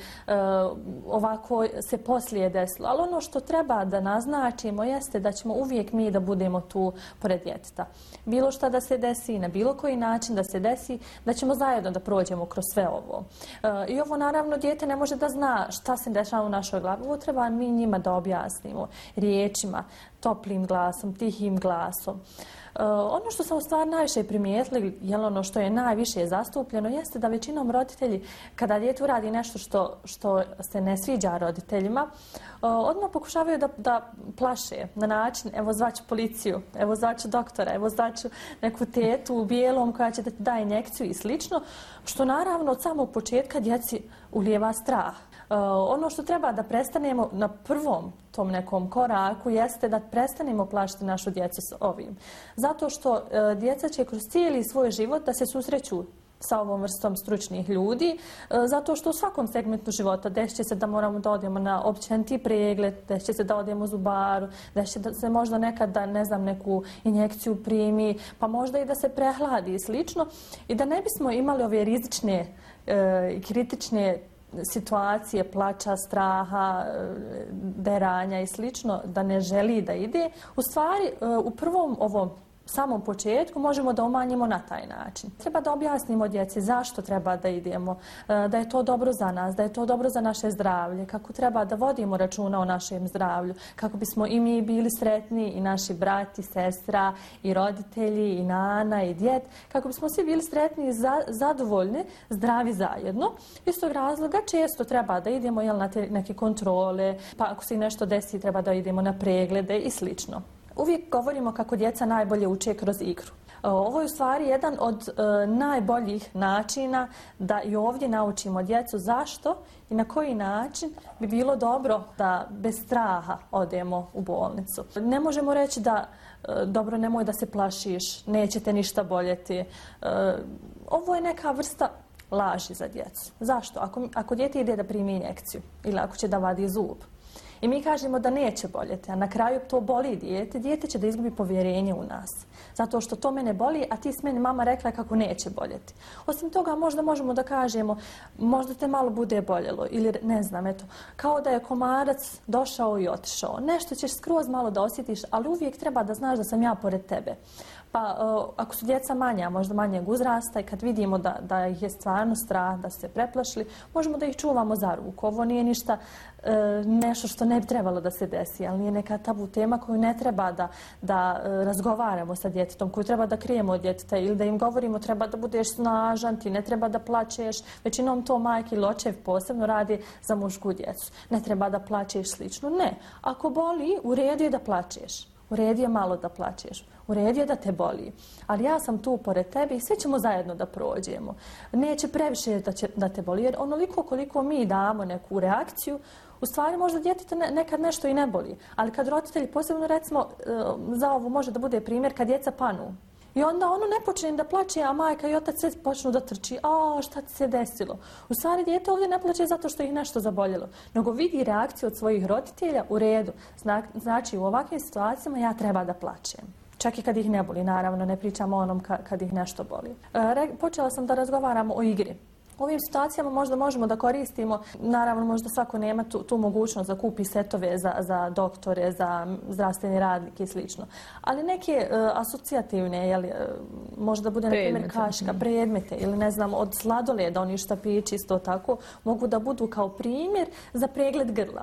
ovako se poslije desilo. Ali ono što treba da naznačimo jeste da ćemo uvijek mi da budemo tu pored djeteta. Bilo šta da se desi, na bilo koji način da se desi, da ćemo zajedno da prođemo kroz sve ovo. E, I ovo naravno dijete ne može da zna šta se dešava u našoj glavi. Ovo treba mi njima da objasnimo riječima, toplim glasom, tihim glasom. Uh, ono što sam u stvari najviše primijetili, jel ono što je najviše zastupljeno, jeste da većinom roditelji, kada dijete uradi nešto što, što se ne sviđa roditeljima, uh, odmah pokušavaju da, da plaše na način, evo zvaću policiju, evo zvaću doktora, evo zvaću neku tetu u bijelom koja će da ti da injekciju i slično, što naravno od samog početka djeci ulijeva strah. Uh, ono što treba da prestanemo na prvom tom nekom koraku jeste da prestanemo plašiti našu djecu s ovim. Zato što uh, djeca će kroz cijeli svoj život da se susreću sa ovom vrstom stručnih ljudi, uh, zato što u svakom segmentu života desit će se da moramo da odemo na općeniti pregled, desit će se da odemo u zubaru, desit će da se možda nekad da, ne znam, neku injekciju primi, pa možda i da se prehladi i slično. I da ne bismo imali ove rizične i uh, kritične situacije, plača, straha, deranja i slično, da ne želi da ide, u stvari u prvom ovom samom početku možemo da umanjimo na taj način. Treba da objasnimo djeci zašto treba da idemo, da je to dobro za nas, da je to dobro za naše zdravlje, kako treba da vodimo računa o našem zdravlju, kako bismo i mi bili sretni, i naši brati, sestra, i roditelji, i nana, i djed, kako bismo svi bili sretni i za, zadovoljni, zdravi zajedno. Iz tog razloga često treba da idemo jel, na te neke kontrole, pa ako se nešto desi treba da idemo na preglede i slično. Uvijek govorimo kako djeca najbolje uče kroz igru. Ovo je u stvari jedan od e, najboljih načina da i ovdje naučimo djecu zašto i na koji način bi bilo dobro da bez straha odemo u bolnicu. Ne možemo reći da e, dobro, nemoj da se plašiš, neće te ništa boljeti. E, ovo je neka vrsta laži za djecu. Zašto? Ako, ako dijete ide da primi injekciju ili ako će da vadi zub, i mi kažemo da neće boljeti, a na kraju to boli dijete, dijete će da izgubi povjerenje u nas. Zato što to mene boli, a ti s meni mama rekla kako neće boljeti. Osim toga, možda možemo da kažemo, možda te malo bude boljelo, ili ne znam, eto, kao da je komarac došao i otišao. Nešto ćeš skroz malo da osjetiš, ali uvijek treba da znaš da sam ja pored tebe. Pa ako su djeca manja, možda manjeg uzrasta i kad vidimo da, da ih je stvarno strah, da se preplašili, možemo da ih čuvamo za ruku. Ovo nije ništa e, nešto što ne bi trebalo da se desi, ali nije neka tabu tema koju ne treba da, da e, razgovaramo sa djetetom, koju treba da krijemo od djeteta ili da im govorimo treba da budeš snažan, ti ne treba da plačeš. Većinom to majke ili očev posebno radi za mušku djecu. Ne treba da plačeš slično. Ne. Ako boli, u redu je da plačeš. U redu je malo da plačeš. U redu je da te boli. Ali ja sam tu pored tebe i svi ćemo zajedno da prođemo. Neće previše da, će, da te boli. Jer onoliko koliko mi damo neku reakciju, u stvari možda djeteta ne, nekad nešto i ne boli. Ali kad roditelji, posebno recimo za ovo može da bude primjer, kad djeca panu. I onda ono ne počne da plače, a majka i otac sve počnu da trči. A, šta ti se desilo? U stvari, dijete ovdje ne plače zato što ih nešto zaboljelo, nego vidi reakciju od svojih roditelja u redu. Zna, znači, u ovakvim situacijama ja treba da plačem. čak i kad ih ne boli, naravno, ne pričamo o onom kad ih nešto boli. Počela sam da razgovaram o igri. U ovim situacijama možda možemo da koristimo, naravno možda svako nema tu, tu mogućnost da kupi setove za, za doktore, za zdravstveni radnike i slično. Ali neke uh, asocijativne, jeli, uh, možda bude na primjer kaška, predmete ili ne znam od sladoleda, oni štapići isto tako, mogu da budu kao primjer za pregled grla.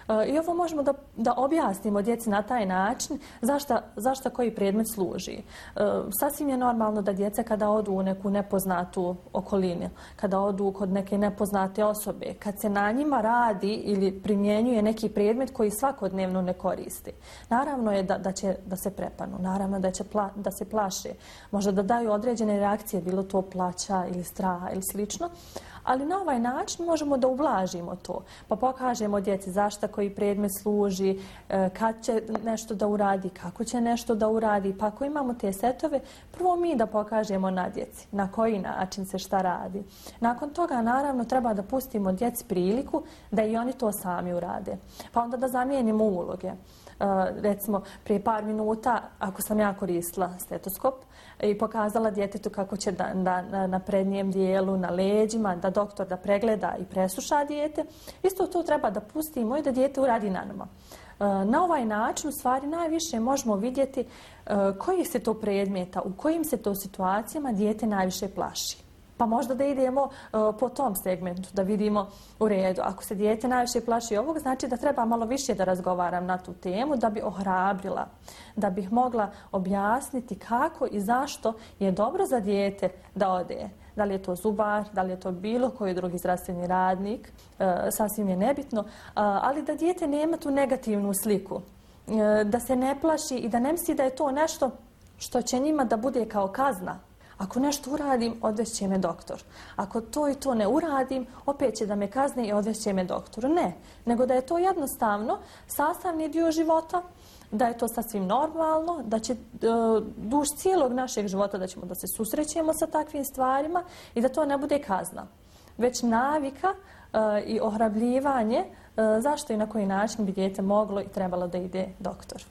I ovo možemo da, da objasnimo djeci na taj način zašta, zašta koji predmet služi. E, sasvim je normalno da djeca kada odu u neku nepoznatu okolinu, kada odu kod neke nepoznate osobe, kad se na njima radi ili primjenjuje neki predmet koji svakodnevno ne koristi. Naravno je da, da će da se prepanu, naravno da će pla, da se plaše, možda da daju određene reakcije, bilo to plaća ili straha ili slično. Ali na ovaj način možemo da ublažimo to, pa pokažemo djeci zašta koji predmet služi, kad će nešto da uradi, kako će nešto da uradi. Pa ako imamo te setove, prvo mi da pokažemo na djeci na koji način se šta radi. Nakon toga, naravno, treba da pustimo djeci priliku da i oni to sami urade. Pa onda da zamijenimo uloge. Uh, recimo, prije par minuta, ako sam ja koristila stetoskop i pokazala djetetu kako će da, da, na, na prednjem dijelu, na leđima, da doktor da pregleda i presluša dijete, isto to treba da pustimo i da dijete uradi na nama. Uh, na ovaj način, u stvari, najviše možemo vidjeti uh, koji se to predmeta, u kojim se to situacijama dijete najviše plaši. Pa možda da idemo uh, po tom segmentu, da vidimo u redu. Ako se dijete najviše plaši ovog, znači da treba malo više da razgovaram na tu temu, da bi ohrabrila, da bih mogla objasniti kako i zašto je dobro za dijete da ode. Da li je to zubar, da li je to bilo koji drugi zdravstveni radnik, uh, sasvim je nebitno, uh, ali da dijete nema tu negativnu sliku, uh, da se ne plaši i da ne misli da je to nešto što će njima da bude kao kazna. Ako nešto uradim, odvešće me doktor. Ako to i to ne uradim, opet će da me kazni i odvešće me doktor. Ne, nego da je to jednostavno sastavni dio života, da je to sasvim normalno, da će uh, duž cijelog našeg života da ćemo da se susrećemo sa takvim stvarima i da to ne bude kazna. Već navika uh, i ohrabljivanje uh, zašto i na koji način bi dijete moglo i trebalo da ide doktor.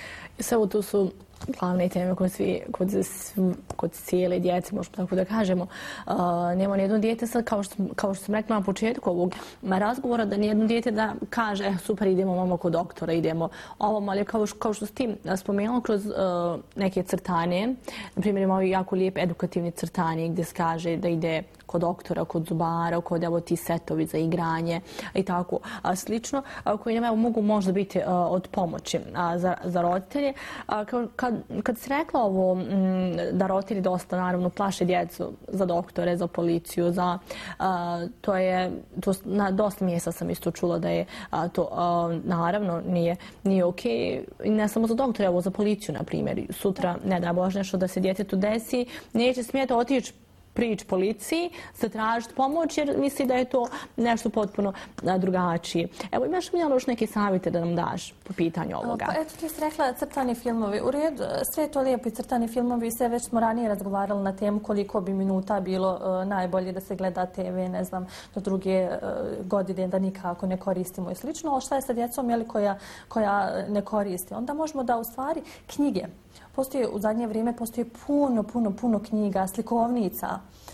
Sve tu su glavne teme kod, svi, kod, kod cijele djece, možemo tako da kažemo. Uh, nema nijedno dijete sad, kao što, kao što sam rekla na početku ovog razgovora, da nijedno dijete da kaže eh, super, idemo mamo kod doktora, idemo ovom, ali kao, kao što s tim spomenula kroz uh, neke crtane, na primjer imamo jako lijep edukativni crtanje gdje se kaže da ide kod doktora, kod zubara, kod evo ti setovi za igranje i tako a, slično, a, koji nam evo, mogu možda biti a, od pomoći a, za, za roditelje. A, kad, kad si rekla ovo m, da roditelji dosta naravno plaše djecu za doktore, za policiju, za, a, to je, to, na dosta mjesta sam isto čula da je a, to a, naravno nije, nije okej. I ne samo za doktore, evo za policiju, na primjer. Sutra, ne da Bože, nešto da se djetetu desi, neće smjeti otići prići policiji, se tražiti pomoć jer misli da je to nešto potpuno drugačije. Evo, imaš li još neke savjete da nam daš po pitanju ovoga? Pa eto, ti si rekla crtani filmovi. U redu, sve to lijepo i crtani filmovi, sve već smo ranije razgovarali na temu koliko bi minuta bilo uh, najbolje da se gleda te ve, ne znam, do druge uh, godine da nikako ne koristimo i slično. Ali šta je sa djecom jeli, koja, koja ne koristi? Onda možemo da u stvari knjige. Postoji, u zadnje vrijeme postoji puno, puno, puno knjiga, slikovnica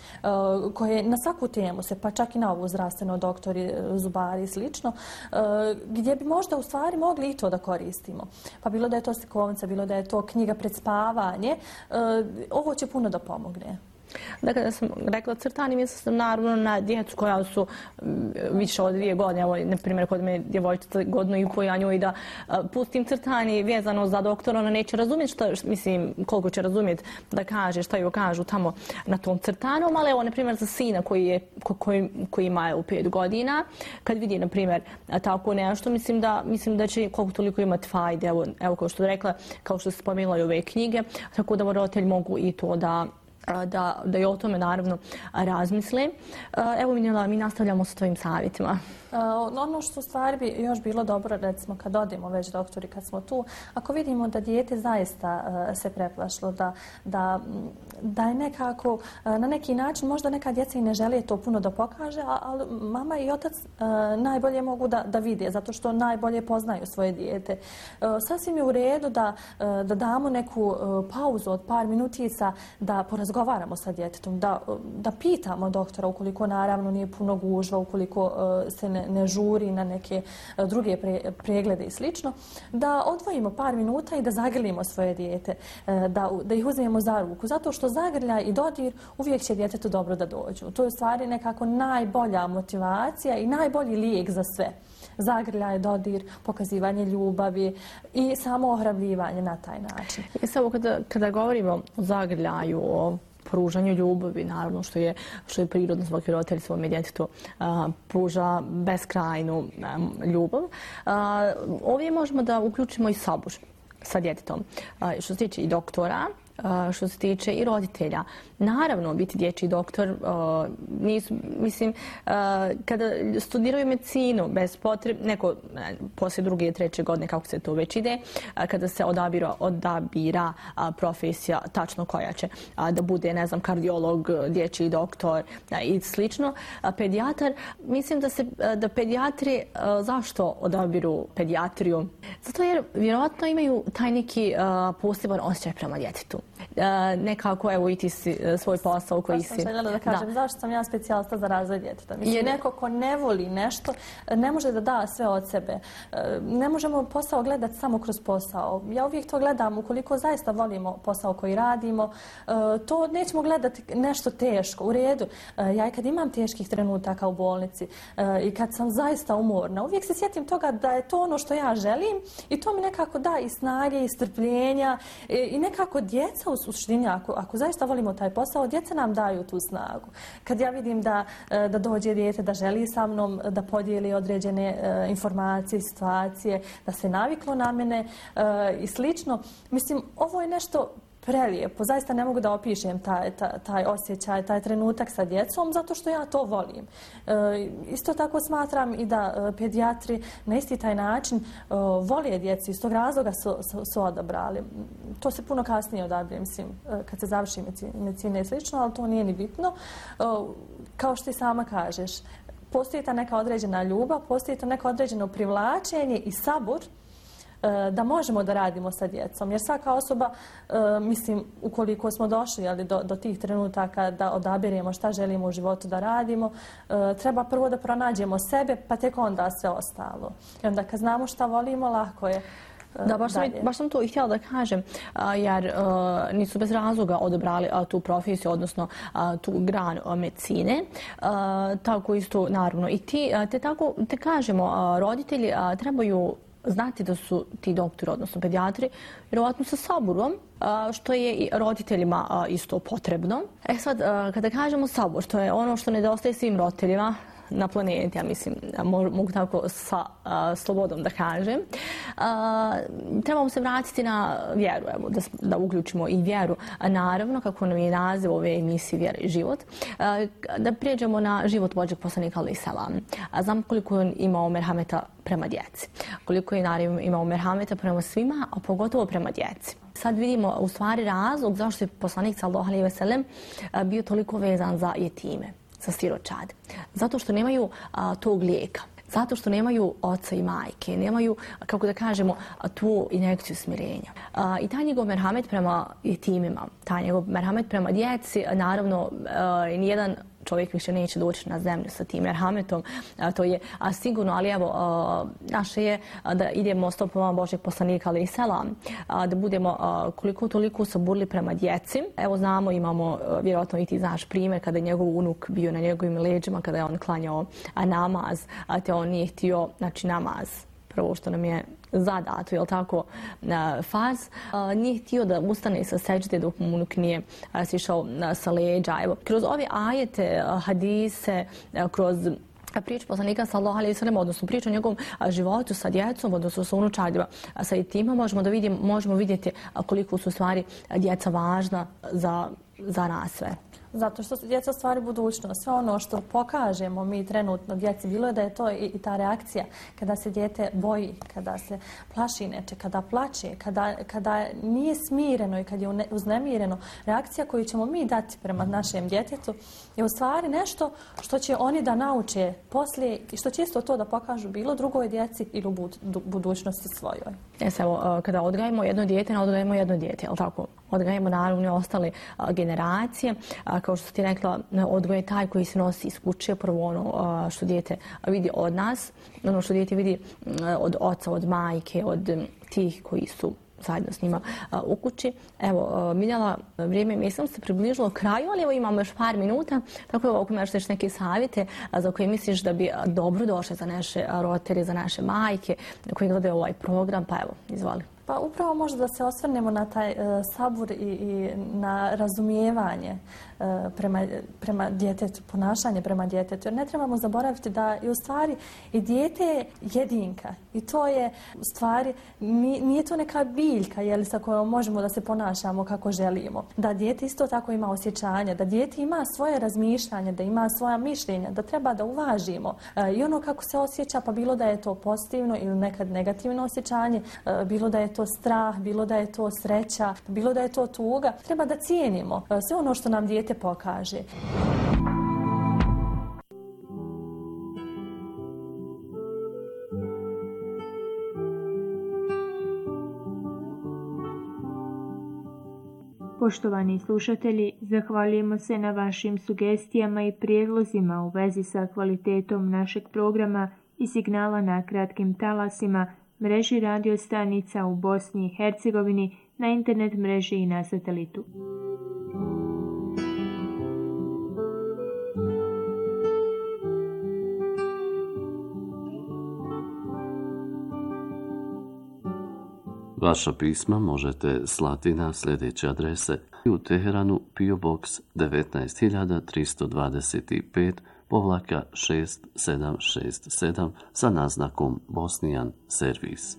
uh, koje na svaku temu se, pa čak i na ovu zdravstveno, doktori, zubari i slično, uh, gdje bi možda u stvari mogli i to da koristimo. Pa bilo da je to slikovnica, bilo da je to knjiga pred spavanje, uh, ovo će puno da pomogne. Dakle, da sam rekla crtani, mislila sam naravno na djecu koja su više od dvije godine. Evo, na primjer, kod me djevojčica godinu i po, ja njoj da a, pustim crtani vezano za doktora, ona neće razumjeti šta, mislim, koliko će razumjeti da kaže, šta joj kažu tamo na tom crtanom, ali evo, na primjer, za sina koji, je, ko, koji, koji ima u pet godina, kad vidi, na primjer, tako nešto, mislim da, mislim da će koliko toliko imati fajde, evo, evo kao što je rekla, kao što se spomenula i ove knjige, tako da roditelji mogu i to da da, da i o tome naravno razmisle. Evo Minjela, mi nastavljamo sa tvojim savjetima. Ono što u stvari bi još bilo dobro, recimo kad odemo već doktori, kad smo tu, ako vidimo da dijete zaista se preplašilo, da, da, da je nekako na neki način, možda neka djeca i ne žele to puno da pokaže, ali mama i otac najbolje mogu da, da vide, zato što najbolje poznaju svoje dijete. Sasvim je u redu da, da damo neku pauzu od par minutica, da porazgovaramo sa djetetom, da, da pitamo doktora ukoliko naravno nije puno gužva, ukoliko se ne, ne žuri na neke druge pre, preglede i slično, da odvojimo par minuta i da zagrlimo svoje dijete, da, da ih uzmemo za ruku, zato što zagrljaj i dodir uvijek će djetetu dobro da dođu. To je u stvari nekako najbolja motivacija i najbolji lijek za sve. Zagrljaj, dodir, pokazivanje ljubavi i samo ohrabljivanje na taj način. I samo kada, kada govorimo o zagrljaju, o pružanju ljubavi, naravno što je, što je prirodno, svaki roditelj svome djetetu a, pruža beskrajnu a, ljubav. A, ovdje možemo da uključimo i sabur sa djetetom. A, što se tiče i doktora, a, što se tiče i roditelja. Naravno, biti dječji doktor, a, nisu, mislim, a, kada studiraju medicinu, bez potrebe, neko ne, poslije druge i treće godine, kako se to već ide, a, kada se odabira, odabira a, profesija tačno koja će a, da bude, ne znam, kardiolog, dječji doktor a, i slično, a, pedijatar, mislim da se, a, da pedijatri, a, zašto odabiru pedijatriju? Zato jer vjerojatno imaju taj neki a, poseban osjećaj prema djetetu. A, nekako, evo, i ti si svoj posao koji si... Pa sam željela da kažem, da. Zašto sam ja specijalista za razvoj djeteta? Mislim, Jer... neko ko ne voli nešto, ne može da da sve od sebe. Ne možemo posao gledati samo kroz posao. Ja uvijek to gledam, ukoliko zaista volimo posao koji radimo, to nećemo gledati nešto teško. U redu, ja i kad imam teških trenutaka u bolnici i kad sam zaista umorna, uvijek se sjetim toga da je to ono što ja želim i to mi nekako da i snage, i strpljenja i nekako djeca u suštini, ako, ako zaista volimo taj posao, djeca nam daju tu snagu. Kad ja vidim da, da dođe dijete, da želi sa mnom da podijeli određene uh, informacije, situacije, da se naviklo na mene uh, i slično, mislim, ovo je nešto prelijepo. Zaista ne mogu da opišem taj, taj, taj osjećaj, taj trenutak sa djecom, zato što ja to volim. E, isto tako smatram i da e, pedijatri na isti taj način e, vole djeci, iz tog razloga su, su, su odabrali. To se puno kasnije odabire, mislim, e, kad se završi medicina i slično, ali to nije ni bitno. E, kao što ti sama kažeš, postoji ta neka određena ljubav, postoji to neko određeno privlačenje i sabur da možemo da radimo sa djecom. Jer svaka osoba, mislim, ukoliko smo došli ali, do, do tih trenutaka da odabiremo šta želimo u životu da radimo, treba prvo da pronađemo sebe, pa tek onda sve ostalo. I onda kad znamo šta volimo, lako je. Da, baš sam, baš sam to i htjela da kažem, jer uh, nisu bez razloga odabrali uh, tu profesiju, odnosno uh, tu granu uh, medicine. Uh, tako isto, naravno, i ti, uh, te tako, te kažemo, uh, roditelji uh, trebaju znati da su ti doktori, odnosno pedijatri, vjerovatno sa saburom, što je i roditeljima isto potrebno. E sad, kada kažemo sabor, što je ono što nedostaje svim roditeljima na planeti, ja mislim, mogu tako sa a, slobodom da kažem. A, trebamo se vratiti na vjeru, evo, da, da uključimo i vjeru. A, naravno, kako nam je naziv ove emisije Vjera i život, a, da prijeđemo na život Božjeg poslanika alejhi selam. Znam koliko je imao merhameta prema djeci, koliko je naravno imao merhameta prema svima, a pogotovo prema djeci. Sad vidimo u stvari razlog zašto je poslanik sallallahu alejhi ve sellem bio toliko vezan za jetime, za siročad. Zato što nemaju a, tog lijeka. Zato što nemaju oca i majke, nemaju, kako da kažemo, tu injekciju smirenja. A, I taj njegov merhamet prema jetimima, taj njegov merhamet prema djeci, naravno, a, nijedan čovjek više neće doći na zemlju sa tim merhametom, a, to je a, sigurno, ali evo, a, naše je a, da idemo stopama Božjeg poslanika alejhi selam, a, da budemo a, koliko toliko saburli prema djeci. Evo znamo, imamo, a, vjerojatno i ti znaš primjer, kada je njegov unuk bio na njegovim leđima, kada je on klanjao a, namaz, a te on nije htio, znači namaz, prvo što nam je zadato, je li tako, faz, nije htio da ustane sa seđde dok mu unuk nije sišao sa leđa. Evo, kroz ove ajete, hadise, kroz priču poslanika sallallahu alejhi ve sellem, odnosno priču o njegovom životu sa djecom, odnosno sa unučadima, sa jetima, možemo da vidimo, možemo vidjeti koliko su stvari djeca važna za za nas sve. Zato što su djeca stvari budućnost. Sve ono što pokažemo mi trenutno djeci, bilo je da je to i, i ta reakcija kada se dijete boji, kada se plaši neče, kada plače, kada, kada nije smireno i kad je uznemireno, reakcija koju ćemo mi dati prema našem djetetu je u stvari nešto što će oni da nauče poslije i što će isto to da pokažu bilo drugoj djeci ili u budućnosti svojoj. Jes, evo, kada odgajimo jedno dijete, ne odgajimo jedno dijete, jel tako? Odgajimo naravno i ostale a, generacije. A, kao što ti rekla, odgoj je taj koji se nosi iz kuće, prvo ono a, što dijete vidi od nas, ono što dijete vidi a, od oca, od majke, od m, tih koji su zajedno s njima a, u kući. Evo, a, Miljana, vrijeme mislim se približilo kraju, ali evo imamo još par minuta, tako evo ako imaš još neke savjete a, za koje misliš da bi dobro došle za naše roditelje, za naše majke koji gledaju ovaj program, pa evo, izvoli. Pa upravo možda da se osvrnemo na taj uh, sabur i, i na razumijevanje uh, prema, prema djetetu, ponašanje prema djetetu. Jer ne trebamo zaboraviti da je u stvari i dijete je jedinka. I to je u stvari, nije, nije to neka biljka jeli, sa kojom možemo da se ponašamo kako želimo. Da dijete isto tako ima osjećanje, da dijete ima svoje razmišljanje, da ima svoja mišljenja, da treba da uvažimo. Uh, I ono kako se osjeća, pa bilo da je to pozitivno ili nekad negativno osjećanje, uh, bilo da je to strah, bilo da je to sreća, bilo da je to tuga. Treba da cijenimo sve ono što nam dijete pokaže. Poštovani slušatelji, zahvaljujemo se na vašim sugestijama i prijedlozima u vezi sa kvalitetom našeg programa i signala na kratkim talasima, mreži radio stanica u Bosni i Hercegovini, na internet mreži i na satelitu. Vaša pisma možete slati na sljedeće adrese: u Teheranu P O Box devetnaest hiljada tristo dvadeset pet povlaka šest sedam šest sedam sa naznakom Bosnijan servis.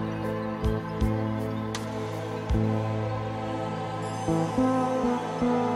Thank you.